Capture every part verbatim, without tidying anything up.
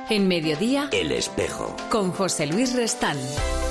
En Mediodía, El Espejo, con José Luis Restán.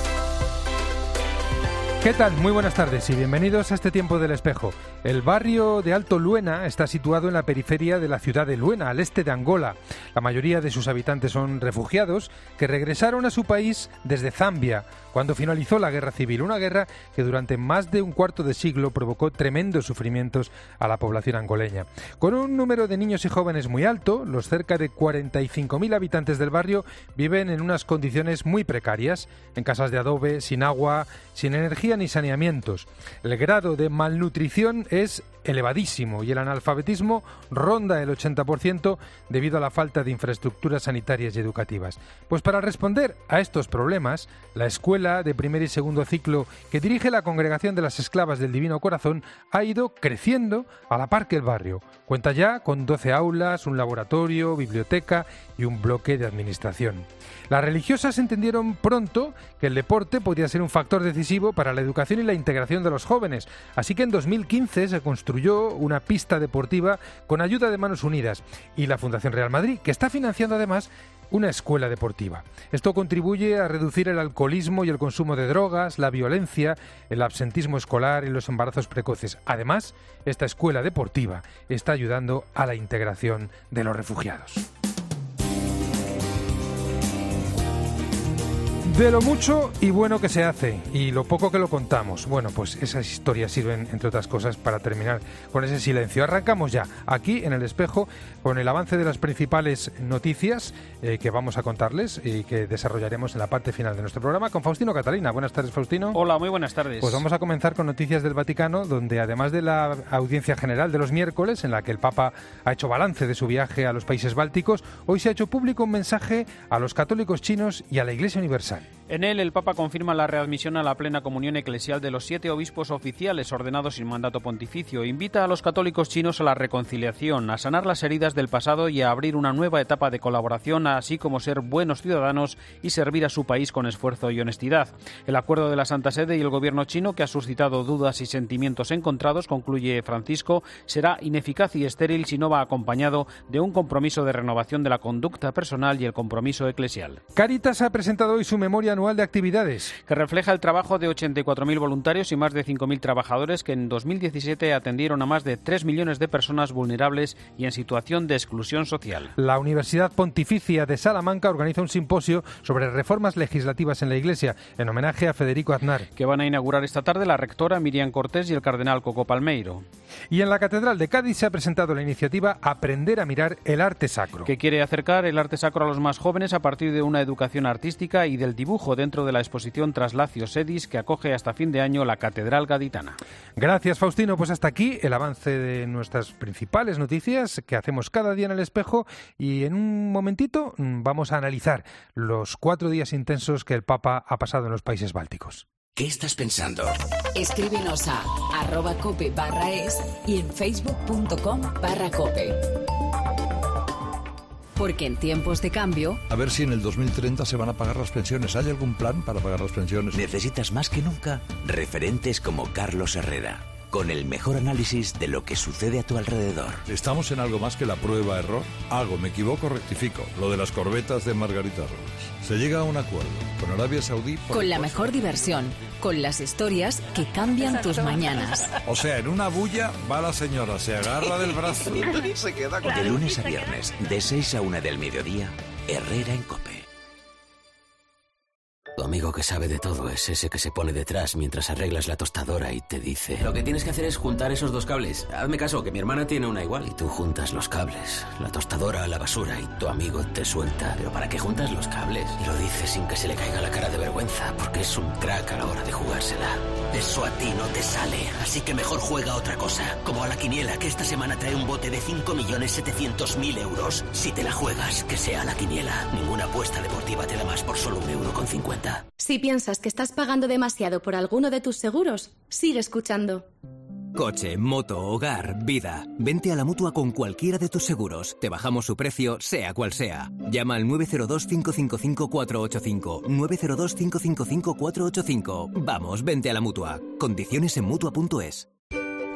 ¿Qué tal? Muy buenas tardes y bienvenidos a este tiempo del Espejo. El barrio de Alto Luena está situado en la periferia de la ciudad de Luena, al este de Angola. La mayoría de sus habitantes son refugiados que regresaron a su país desde Zambia, cuando finalizó la guerra civil, una guerra que durante más de un cuarto de siglo provocó tremendos sufrimientos a la población angoleña. Con un número de niños y jóvenes muy alto, los cerca de cuarenta y cinco mil habitantes del barrio viven en unas condiciones muy precarias, en casas de adobe, sin agua, sin energía ni saneamientos. El grado de malnutrición es elevadísimo y el analfabetismo ronda el ochenta por ciento debido a la falta de infraestructuras sanitarias y educativas. Pues para responder a estos problemas, la escuela de primer y segundo ciclo que dirige la Congregación de las Esclavas del Divino Corazón ha ido creciendo a la par que el barrio. Cuenta ya con doce aulas, un laboratorio, biblioteca y un bloque de administración. Las religiosas entendieron pronto que el deporte podía ser un factor decisivo para la educación y la integración de los jóvenes, así que en dos mil quince se construyó una pista deportiva con ayuda de Manos Unidas y la Fundación Real Madrid, que está financiando además una escuela deportiva. Esto contribuye a reducir el alcoholismo y el consumo de drogas, la violencia, el absentismo escolar y los embarazos precoces. Además, esta escuela deportiva está ayudando a la integración de los refugiados. De lo mucho y bueno que se hace y lo poco que lo contamos. Bueno, pues esas historias sirven, entre otras cosas, para terminar con ese silencio. Arrancamos ya, aquí en El Espejo, con el avance de las principales noticias eh, que vamos a contarles y que desarrollaremos en la parte final de nuestro programa con Faustino Catalina. Buenas tardes, Faustino. Hola, muy buenas tardes. Pues vamos a comenzar con noticias del Vaticano, donde además de la audiencia general de los miércoles, en la que el Papa ha hecho balance de su viaje a los países bálticos, hoy se ha hecho público un mensaje a los católicos chinos y a la Iglesia Universal. En él, el Papa confirma la readmisión a la plena comunión eclesial de los siete obispos oficiales ordenados sin mandato pontificio. Invita a los católicos chinos a la reconciliación, a sanar las heridas del pasado y a abrir una nueva etapa de colaboración, así como ser buenos ciudadanos y servir a su país con esfuerzo y honestidad. El acuerdo de la Santa Sede y el gobierno chino, que ha suscitado dudas y sentimientos encontrados, concluye Francisco, será ineficaz y estéril si no va acompañado de un compromiso de renovación de la conducta personal y el compromiso eclesial. Cáritas ha presentado hoy su memoria anual de actividades, que refleja el trabajo de ochenta y cuatro mil voluntarios y más de cinco mil trabajadores que en dos mil diecisiete atendieron a más de tres millones de personas vulnerables y en situación de exclusión social. La Universidad Pontificia de Salamanca organiza un simposio sobre reformas legislativas en la Iglesia en homenaje a Federico Aznar, que van a inaugurar esta tarde la rectora Miriam Cortés y el cardenal Coco Palmeiro. Y en la Catedral de Cádiz se ha presentado la iniciativa Aprender a mirar el arte sacro, que quiere acercar el arte sacro a los más jóvenes a partir de una educación artística y del dibujo dentro de la exposición Traslacios Edis, que acoge hasta fin de año la Catedral Gaditana. Gracias, Faustino. Pues hasta aquí el avance de nuestras principales noticias que hacemos cada día en El Espejo, y en un momentito vamos a analizar los cuatro días intensos que el Papa ha pasado en los países bálticos. ¿Qué estás pensando? Escríbenos a arroba cope barra es y en facebook punto com barra cope. Porque en tiempos de cambio... A ver si en el dos mil treinta se van a pagar las pensiones. ¿Hay algún plan para pagar las pensiones? ¿Necesitas más que nunca referentes como Carlos Herrera, con el mejor análisis de lo que sucede a tu alrededor? ¿Estamos en algo más que la prueba-error? Hago, me equivoco, rectifico. Lo de las corbetas de Margarita Robles. Se llega a un acuerdo con Arabia Saudí... Con la mejor diversión, con las historias que cambian Exacto. tus mañanas. O sea, en una bulla va la señora, se agarra del brazo y se queda con... De lunes a viernes, de seis a una del mediodía, Herrera en COPE. Tu amigo que sabe de todo es ese que se pone detrás mientras arreglas la tostadora y te dice: lo que tienes que hacer es juntar esos dos cables. Hazme caso, que mi hermana tiene una igual. Y tú juntas los cables, la tostadora a la basura, y tu amigo te suelta. ¿Pero para qué juntas los cables? Y lo dice sin que se le caiga la cara de vergüenza, porque es un crack a la hora de jugársela. Eso a ti no te sale, así que mejor juega otra cosa. Como a la quiniela, que esta semana trae un bote de cinco millones setecientos mil euros. Si te la juegas, que sea la quiniela. Ninguna apuesta deportiva te da más por solo un euro con cincuenta. Si piensas que estás pagando demasiado por alguno de tus seguros, sigue escuchando. Coche, moto, hogar, vida. Vente a la Mutua con cualquiera de tus seguros. Te bajamos su precio, sea cual sea. Llama al nueve cero dos, cinco cinco cinco, cuatro ocho cinco. nueve cero dos, cinco cinco cinco, cuatro ocho cinco. Vamos, vente a la Mutua. Condiciones en Mutua punto es.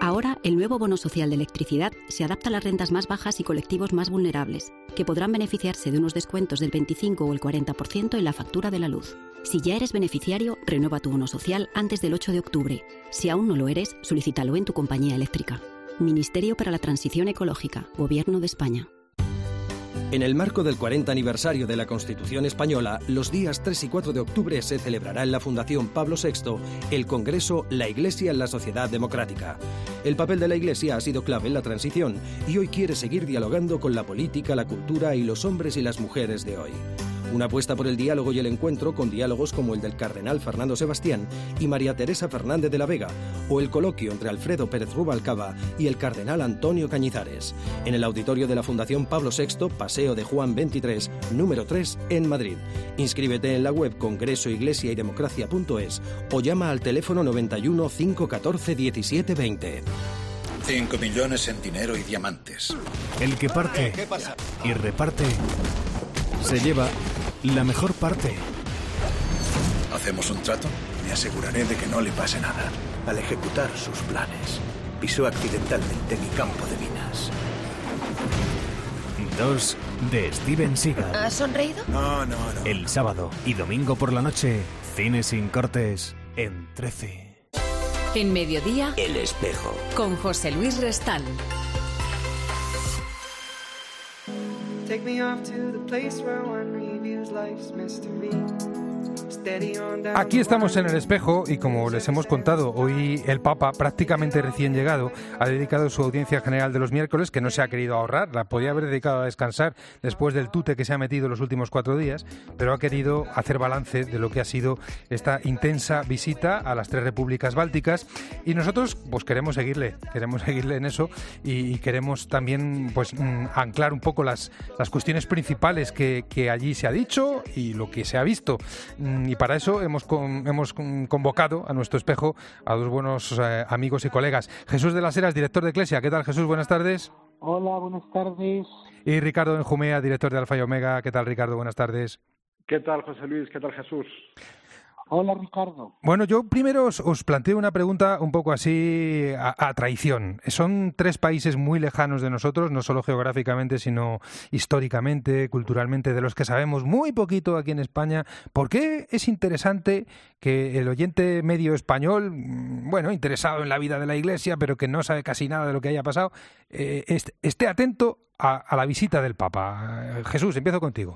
Ahora, el nuevo bono social de electricidad se adapta a las rentas más bajas y colectivos más vulnerables, que podrán beneficiarse de unos descuentos del veinticinco o el cuarenta por ciento en la factura de la luz. Si ya eres beneficiario, renueva tu bono social antes del ocho de octubre. Si aún no lo eres, solicítalo en tu compañía eléctrica. Ministerio para la Transición Ecológica, Gobierno de España. En el marco del cuarenta aniversario de la Constitución Española, los días tres y cuatro de octubre se celebrará en la Fundación Pablo sexto el Congreso La Iglesia en la Sociedad Democrática. El papel de la Iglesia ha sido clave en la transición y hoy quiere seguir dialogando con la política, la cultura y los hombres y las mujeres de hoy. Una apuesta por el diálogo y el encuentro con diálogos como el del cardenal Fernando Sebastián y María Teresa Fernández de la Vega, o el coloquio entre Alfredo Pérez Rubalcaba y el cardenal Antonio Cañizares, en el auditorio de la Fundación Pablo sexto, Paseo de Juan veintitrés, número tres, en Madrid. Inscríbete en la web congreso iglesia y democracia punto es o llama al teléfono noventa y uno, cinco uno cuatro, diecisiete veinte. Cinco millones en dinero y diamantes. El que parte y reparte se lleva la mejor parte. ¿Hacemos un trato? Me aseguraré de que no le pase nada. Al ejecutar sus planes, pisó accidentalmente mi campo de minas. Dos de Steven Seagal. ¿Has sonreído? No, no, no. El sábado y domingo por la noche, cine sin cortes en trece. En Mediodía, El Espejo. Con José Luis Restán. Take me off to the place where one reviews life's mystery. Aquí estamos en El Espejo y como les hemos contado, hoy el Papa, prácticamente recién llegado, ha dedicado su audiencia general de los miércoles, que no se ha querido ahorrar, la podía haber dedicado a descansar después del tute que se ha metido los últimos cuatro días, pero ha querido hacer balance de lo que ha sido esta intensa visita a las tres repúblicas bálticas y nosotros pues queremos seguirle, queremos seguirle en eso y, y queremos también pues mm, anclar un poco las, las cuestiones principales que, que allí se ha dicho y lo que se ha visto. Mm, Y para eso hemos, con, hemos convocado a nuestro espejo a dos buenos eh, amigos y colegas. Jesús de las Heras, director de Eclesia. ¿Qué tal, Jesús? Buenas tardes. Hola, buenas tardes. Y Ricardo Benjumea, director de Alfa y Omega. ¿Qué tal, Ricardo? Buenas tardes. ¿Qué tal, José Luis? ¿Qué tal, Jesús? Hola, Ricardo. Bueno, yo primero os, os planteo una pregunta un poco así a, a traición. Son tres países muy lejanos de nosotros, no solo geográficamente, sino históricamente, culturalmente, de los que sabemos muy poquito aquí en España. ¿Por qué es interesante que el oyente medio español, bueno, interesado en la vida de la Iglesia, pero que no sabe casi nada de lo que haya pasado, eh, esté atento a, a la visita del Papa? Jesús, empiezo contigo.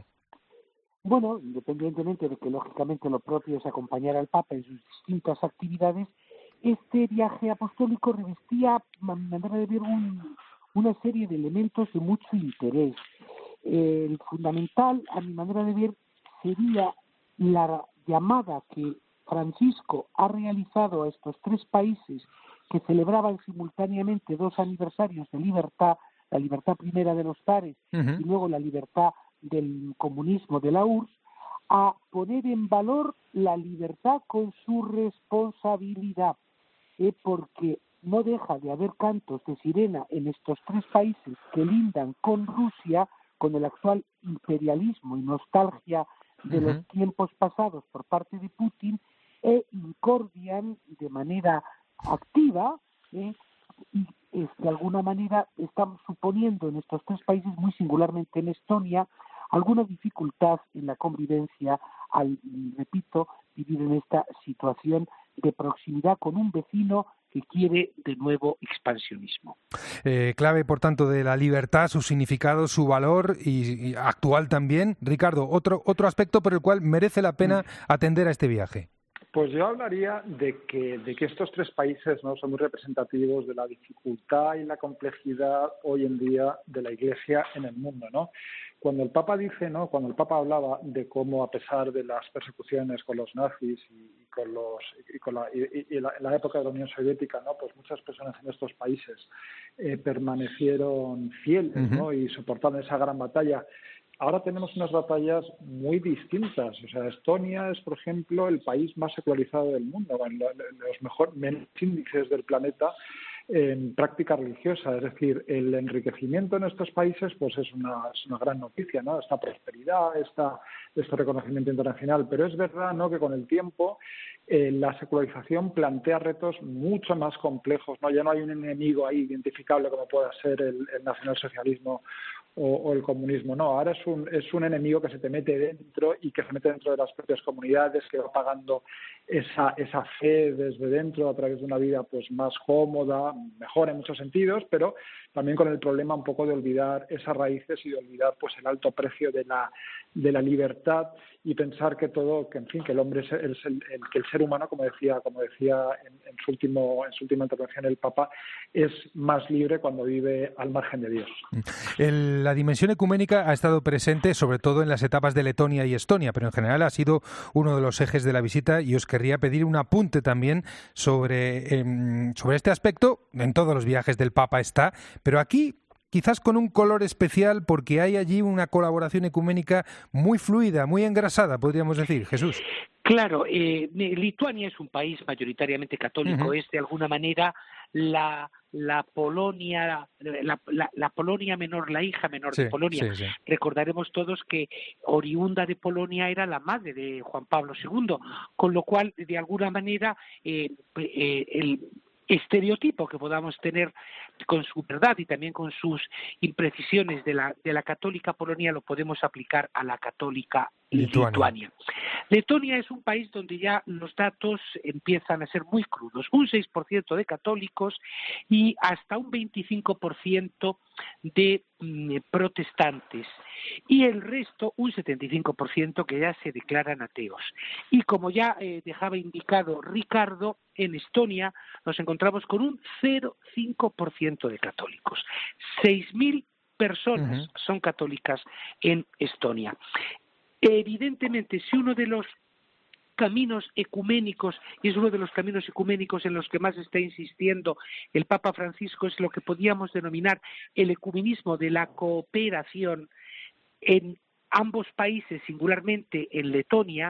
Bueno, independientemente de que lógicamente lo propio es acompañar al Papa en sus distintas actividades, este viaje apostólico revestía, a mi manera de ver, un, una serie de elementos de mucho interés. Eh, el fundamental, a mi manera de ver, sería la llamada que Francisco ha realizado a estos tres países que celebraban simultáneamente dos aniversarios de libertad, la libertad primera de los zares uh-huh. y luego la libertad del comunismo de la U R S S, a poner en valor la libertad con su responsabilidad, eh, porque no deja de haber cantos de sirena en estos tres países que lindan con Rusia, con el actual imperialismo y nostalgia de uh-huh. los tiempos pasados por parte de Putin, e incordian de manera activa eh, y es, de alguna manera están suponiendo en estos tres países, muy singularmente en Estonia, alguna dificultad en la convivencia al, repito, vivir en esta situación de proximidad con un vecino que quiere de nuevo expansionismo. Eh, clave, por tanto, de la libertad, su significado, su valor y, y actual también. Ricardo, otro, otro aspecto por el cual merece la pena atender a este viaje. Pues yo hablaría de que, de que estos tres países, ¿no?, son muy representativos de la dificultad y la complejidad hoy en día de la Iglesia en el mundo, ¿no? Cuando el Papa dice, ¿no?, cuando el Papa hablaba de cómo, a pesar de las persecuciones con los nazis y, y con los y con la, y, y la, en la época de la Unión Soviética, ¿no?, pues muchas personas en estos países eh, permanecieron fieles, uh-huh. ¿no?, y soportaron esa gran batalla. Ahora tenemos unas batallas muy distintas. O sea, Estonia es, por ejemplo, el país más secularizado del mundo, con los mejores menos índices del planeta, en práctica religiosa. Es decir, el enriquecimiento en estos países pues es una, es una gran noticia, ¿no? Esta prosperidad, esta, este reconocimiento internacional. Pero es verdad, ¿no?, que con el tiempo eh, la secularización plantea retos mucho más complejos, ¿no? Ya no hay un enemigo ahí identificable como pueda ser el, el nacionalsocialismo o, o el comunismo, no. Ahora es un, es un enemigo que se te mete dentro y que se mete dentro de las propias comunidades, que va pagando esa, esa fe desde dentro a través de una vida pues más cómoda, mejor en muchos sentidos, pero también con el problema un poco de olvidar esas raíces y de olvidar pues el alto precio de la, de la libertad y pensar que todo, que en fin, que el hombre es el, el, el que el ser humano, como decía, como decía en, en su último, en su última intervención el Papa, es más libre cuando vive al margen de Dios. El, la dimensión ecuménica ha estado presente sobre todo en las etapas de Letonia y Estonia, pero en general ha sido uno de los ejes de la visita y os querría pedir un apunte también sobre, eh, sobre este aspecto. En todos los viajes del Papa está, pero aquí quizás con un color especial porque hay allí una colaboración ecuménica muy fluida, muy engrasada, podríamos decir, Jesús. Claro, eh, Lituania es un país mayoritariamente católico, uh-huh. es de alguna manera la la Polonia la, la, la Polonia menor, la hija menor sí, de Polonia. Sí, sí. Recordaremos todos que oriunda de Polonia era la madre de Juan Pablo segundo, con lo cual de alguna manera eh, eh, el estereotipo que podamos tener con su verdad y también con sus imprecisiones de la de la católica Polonia lo podemos aplicar a la católica Lituania. Lituania. Letonia es un país donde ya los datos empiezan a ser muy crudos, un seis por ciento de católicos y hasta un veinticinco por ciento de mm, protestantes y el resto, un setenta y cinco por ciento que ya se declaran ateos. Y como ya eh, dejaba indicado Ricardo, en Estonia nos encontramos con un cero coma cinco por ciento de católicos. seis mil personas uh-huh. son católicas en Estonia. Evidentemente, si uno de los caminos ecuménicos, y es uno de los caminos ecuménicos en los que más está insistiendo el Papa Francisco, es lo que podríamos denominar el ecumenismo de la cooperación en ambos países, singularmente en Letonia,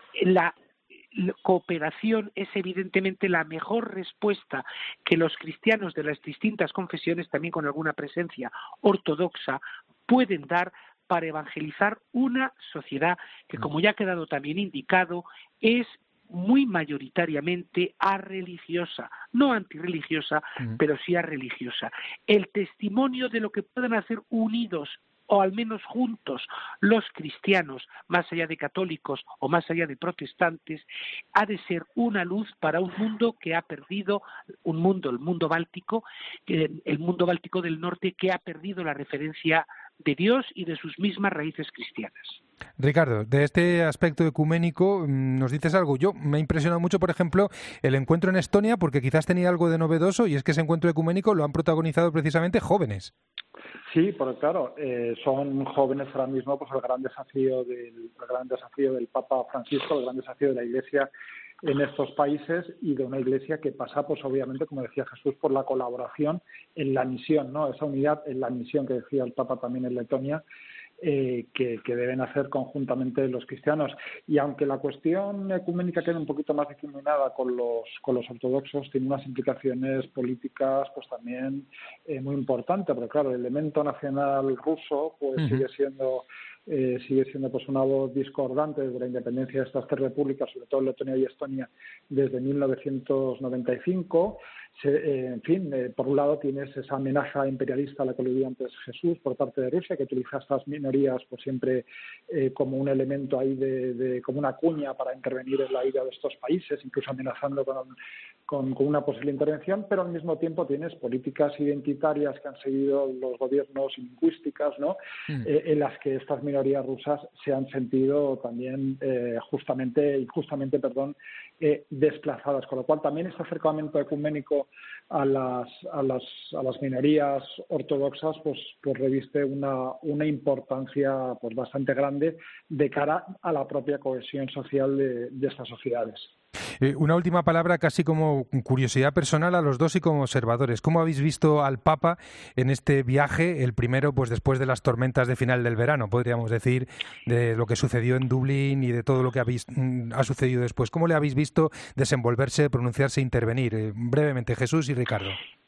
la La cooperación es evidentemente la mejor respuesta que los cristianos de las distintas confesiones, también con alguna presencia ortodoxa, pueden dar para evangelizar una sociedad que, como ya ha quedado también indicado, es muy mayoritariamente arreligiosa, no antirreligiosa, uh-huh. pero sí arreligiosa. El testimonio de lo que pueden hacer unidos o al menos juntos los cristianos, más allá de católicos o más allá de protestantes, ha de ser una luz para un mundo que ha perdido, un mundo, el mundo báltico, el mundo báltico del norte que ha perdido la referencia de Dios y de sus mismas raíces cristianas. Ricardo, de este aspecto ecuménico, ¿nos dices algo? Yo me ha impresionado mucho, por ejemplo, el encuentro en Estonia, porque quizás tenía algo de novedoso, y es que ese encuentro ecuménico lo han protagonizado precisamente jóvenes. Sí, porque claro, eh, son jóvenes ahora mismo, pues el gran desafío del el gran desafío del Papa Francisco, el gran desafío de la Iglesia en estos países y de una Iglesia que pasa, pues obviamente, como decía Jesús, por la colaboración en la misión, ¿no? Esa unidad en la misión que decía el Papa también en Letonia. Eh, que, que deben hacer conjuntamente los cristianos. Y aunque la cuestión ecuménica queda un poquito más difuminada con los con los ortodoxos, tiene unas implicaciones políticas pues también eh, muy importantes, porque claro, el elemento nacional ruso pues uh-huh. sigue siendo eh, sigue siendo pues una voz discordante desde la independencia de estas tres repúblicas, sobre todo Letonia y Estonia, desde mil novecientos noventa y cinco. Se, eh, en fin, eh, por un lado tienes esa amenaza imperialista a la que aludía antes Jesús por parte de Rusia, que utiliza estas minorías pues siempre eh, como un elemento ahí de, de como una cuña para intervenir en la vida de estos países, incluso amenazando con, con, con una posible intervención, pero al mismo tiempo tienes políticas identitarias que han seguido los gobiernos lingüísticas, ¿no? Mm. Eh, en las que estas minorías rusas se han sentido también eh, justamente, injustamente, perdón, eh, desplazadas, con lo cual también este acercamiento ecuménico a las a las a las minorías ortodoxas pues pues reviste una una importancia pues bastante grande de cara a la propia cohesión social de, de estas sociedades. Eh, una última palabra, casi como curiosidad personal a los dos y como observadores. ¿Cómo habéis visto al Papa en este viaje, el primero pues después de las tormentas de final del verano, podríamos decir, de lo que sucedió en Dublín y de todo lo que habéis, ha sucedido después? ¿Cómo le habéis visto desenvolverse, pronunciarse, intervenir? Eh, brevemente, Jesús y Ricardo.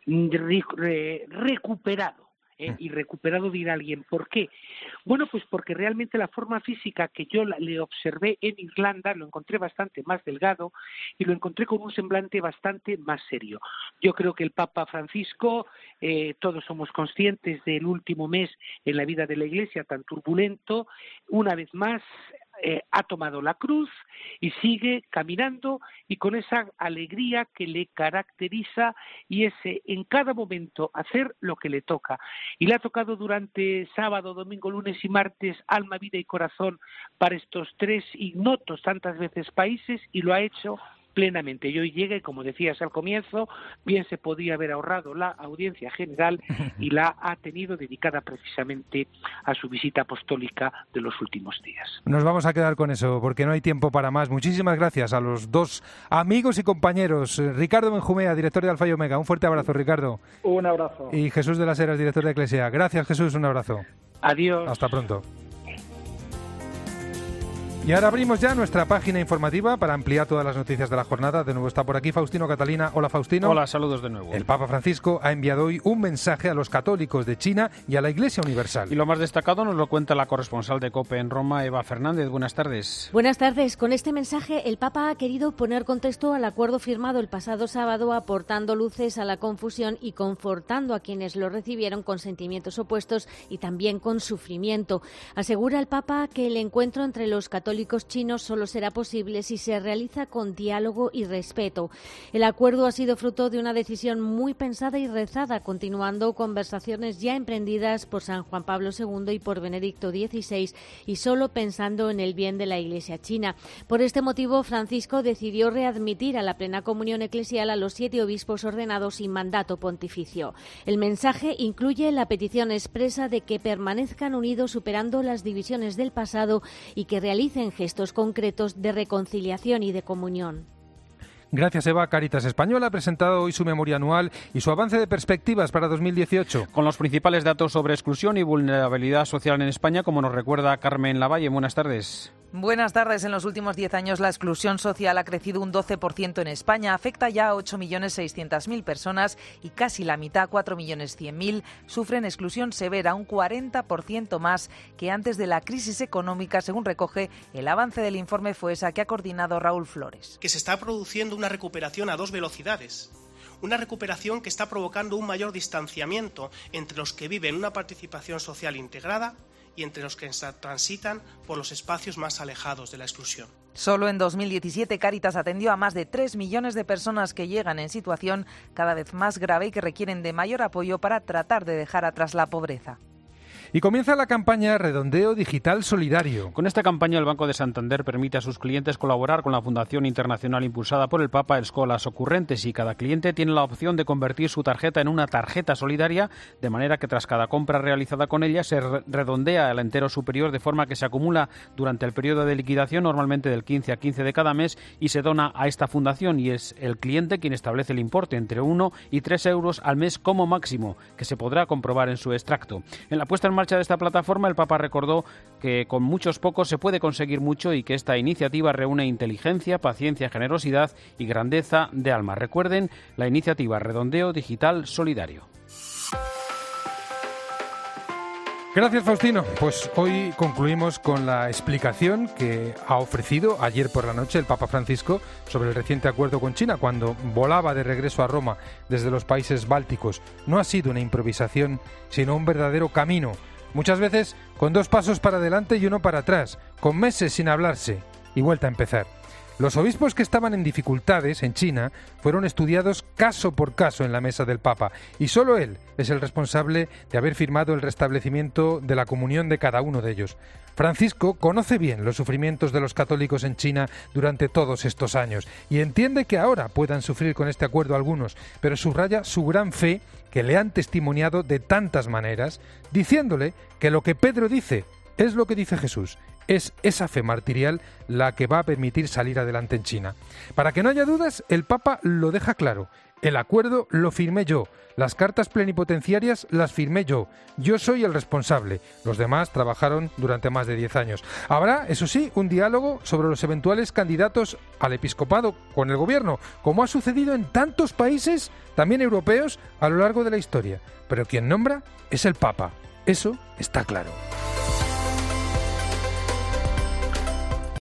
re, re, recuperado. Eh, y recuperado dirá alguien, ¿por qué? Bueno, pues porque realmente la forma física que yo la, le observé en Irlanda lo encontré bastante más delgado y lo encontré con un semblante bastante más serio. Yo creo que el Papa Francisco, eh, todos somos conscientes del último mes en la vida de la Iglesia tan turbulento, una vez más Eh, ha tomado la cruz y sigue caminando y con esa alegría que le caracteriza y ese en cada momento hacer lo que le toca. Y le ha tocado durante sábado, domingo, lunes y martes alma, vida y corazón para estos tres ignotos tantas veces países y lo ha hecho plenamente. Y hoy llega y, como decías al comienzo, bien se podía haber ahorrado la audiencia general y la ha tenido dedicada precisamente a su visita apostólica de los últimos días. Nos vamos a quedar con eso porque no hay tiempo para más. Muchísimas gracias a los dos amigos y compañeros. Ricardo Benjumea, director de Alfa y Omega. Un fuerte abrazo, Ricardo. Un abrazo. Y Jesús de las Heras, director de Eclesia. Gracias, Jesús. Un abrazo. Adiós. Hasta pronto. Y ahora abrimos ya nuestra página informativa para ampliar todas las noticias de la jornada. De nuevo está por aquí Faustino Catalina. Hola, Faustino. Hola, saludos de nuevo. El Papa Francisco ha enviado hoy un mensaje a los católicos de China y a la Iglesia Universal. Y lo más destacado nos lo cuenta la corresponsal de COPE en Roma, Eva Fernández. Buenas tardes. Buenas tardes. Con este mensaje, el Papa ha querido poner contexto al acuerdo firmado el pasado sábado, aportando luces a la confusión y confortando a quienes lo recibieron con sentimientos opuestos y también con sufrimiento. Asegura el Papa que el encuentro entre los católicos chinos solo será posible si se realiza con diálogo y respeto. El acuerdo ha sido fruto de una decisión muy pensada y rezada, continuando conversaciones ya emprendidas por San Juan Pablo segundo y por Benedicto dieciséis, y solo pensando en el bien de la Iglesia china. Por este motivo, Francisco decidió readmitir a la plena comunión eclesial a los siete obispos ordenados sin mandato pontificio. El mensaje incluye la petición expresa de que permanezcan unidos superando las divisiones del pasado y que realicen gestos concretos de reconciliación y de comunión. Gracias, Eva. Cáritas Española ha presentado hoy su memoria anual y su avance de perspectivas para dos mil dieciocho. Con los principales datos sobre exclusión y vulnerabilidad social en España, como nos recuerda Carmen Lavalle. Buenas tardes. Buenas tardes. En los últimos diez años la exclusión social ha crecido un doce por ciento en España. Afecta ya a ocho millones seiscientas mil personas y casi la mitad, cuatro millones cien mil, sufren exclusión severa, un cuarenta por ciento más que antes de la crisis económica, según recoge el avance del informe FOESA que ha coordinado Raúl Flores. Que se está produciendo una recuperación a dos velocidades. Una recuperación que está provocando un mayor distanciamiento entre los que viven una participación social integrada y entre los que transitan por los espacios más alejados de la exclusión. Solo en dos mil diecisiete Cáritas atendió a más de tres millones de personas que llegan en situación cada vez más grave y que requieren de mayor apoyo para tratar de dejar atrás la pobreza. Y comienza la campaña Redondeo Digital Solidario. Con esta campaña el Banco de Santander permite a sus clientes colaborar con la Fundación Internacional impulsada por el Papa Escolas Ocurrentes, y cada cliente tiene la opción de convertir su tarjeta en una tarjeta solidaria, de manera que tras cada compra realizada con ella se redondea al entero superior, de forma que se acumula durante el periodo de liquidación, normalmente del quince a quince de cada mes, y se dona a esta fundación, y es el cliente quien establece el importe entre uno y tres euros al mes como máximo, que se podrá comprobar en su extracto. En la puesta en marcha de esta plataforma, el Papa recordó que con muchos pocos se puede conseguir mucho y que esta iniciativa reúne inteligencia, paciencia, generosidad y grandeza de alma. Recuerden la iniciativa Redondeo Digital Solidario. Gracias, Faustino. Pues hoy concluimos con la explicación que ha ofrecido ayer por la noche el Papa Francisco sobre el reciente acuerdo con China cuando volaba de regreso a Roma desde los países bálticos. No ha sido una improvisación, sino un verdadero camino. Muchas veces con dos pasos para adelante y uno para atrás, con meses sin hablarse y vuelta a empezar. Los obispos que estaban en dificultades en China fueron estudiados caso por caso en la mesa del Papa, y solo él es el responsable de haber firmado el restablecimiento de la comunión de cada uno de ellos. Francisco conoce bien los sufrimientos de los católicos en China durante todos estos años y entiende que ahora puedan sufrir con este acuerdo algunos, pero subraya su gran fe que le han testimoniado de tantas maneras, diciéndole que lo que Pedro dice es lo que dice Jesús. Es esa fe martirial la que va a permitir salir adelante en China. Para que no haya dudas, el Papa lo deja claro. El acuerdo lo firmé yo. Las cartas plenipotenciarias las firmé yo. Yo soy el responsable. Los demás trabajaron durante más de diez años. Habrá, eso sí, un diálogo sobre los eventuales candidatos al episcopado con el gobierno, como ha sucedido en tantos países, también europeos, a lo largo de la historia. Pero quien nombra es el Papa. Eso está claro.